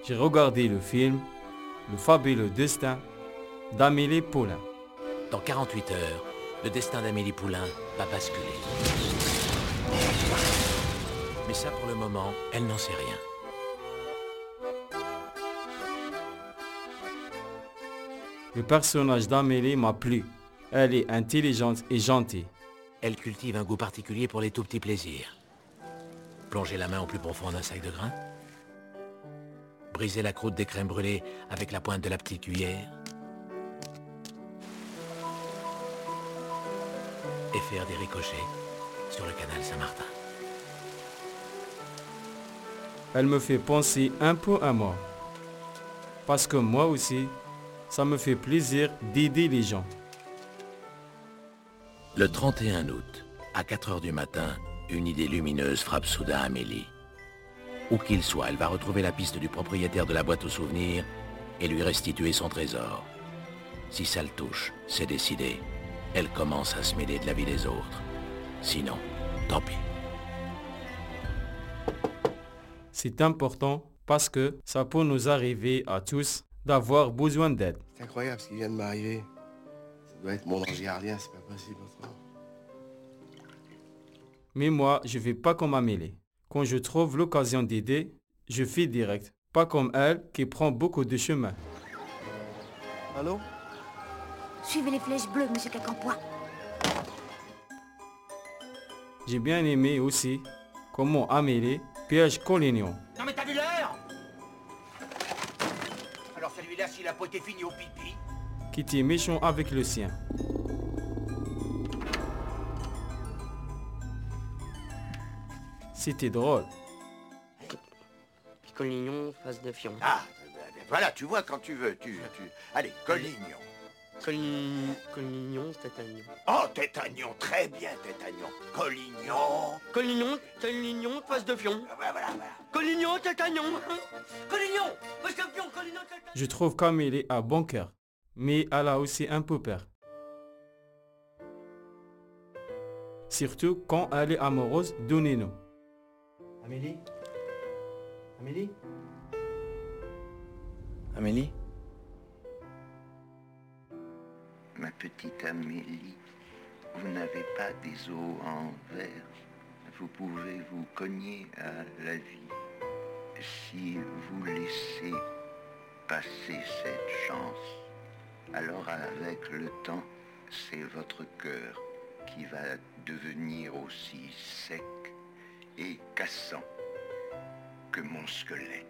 j'ai regardé le film Le fabuleux destin d'Amélie Poulain. Dans 48 heures, le destin d'Amélie Poulain va basculer. Mais ça, pour le moment, elle n'en sait rien. Le personnage d'Amélie m'a plu. Elle est intelligente et gentille. Elle cultive un goût particulier pour les tout petits plaisirs. Plonger la main au plus profond d'un sac de grains. Briser la croûte des crèmes brûlées avec la pointe de la petite cuillère. Et faire des ricochets sur le canal Saint-Martin. Elle me fait penser un peu à moi. Parce que moi aussi, ça me fait plaisir d'aider les gens. Le 31 août, à 4 heures du matin, une idée lumineuse frappe soudain Amélie. Où qu'il soit, elle va retrouver la piste du propriétaire de la boîte aux souvenirs et lui restituer son trésor. Si ça le touche, c'est décidé. Elle commence à se mêler de la vie des autres. Sinon, tant pis. C'est important parce que ça peut nous arriver à tous d'avoir besoin d'aide. C'est incroyable ce qui vient de m'arriver. Ça doit être mon ange gardien, c'est pas possible autrement. Mais moi, je ne fais pas comme Amélie. Quand je trouve l'occasion d'aider, je fais direct. Pas comme elle qui prend beaucoup de chemin. Allô? Suivez les flèches bleues, monsieur Cacampoix. J'ai bien aimé aussi comment Amélie piège Collignon. Non mais t'as vu l'heure? Alors celui-là, s'il a pas été fini au pipi. Qui était méchant avec le sien. C'était drôle. Puis Collignon, face de fion. Ah, voilà, tu vois quand tu veux, Allez, Collignon. Collignon, Tétagnon. Oh, Tétagnon, très bien, Tétagnon. Collignon, face de fion. Voilà. Collignon, Tétagnon. Collignon, face de fion, Collignon, Tétagnon. Je trouve qu'Amélie a bon cœur, mais elle a aussi un peu peur. Surtout quand elle est amoureuse de Nino. Amélie? Amélie? Amélie? Ma petite Amélie, vous n'avez pas des os en verre. Vous pouvez vous cogner à la vie. Si vous laissez passer cette chance, alors avec le temps, c'est votre cœur qui va devenir aussi sec et cassant que mon squelette.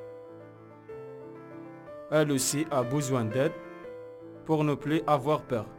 Elle aussi a besoin d'aide pour ne plus avoir peur.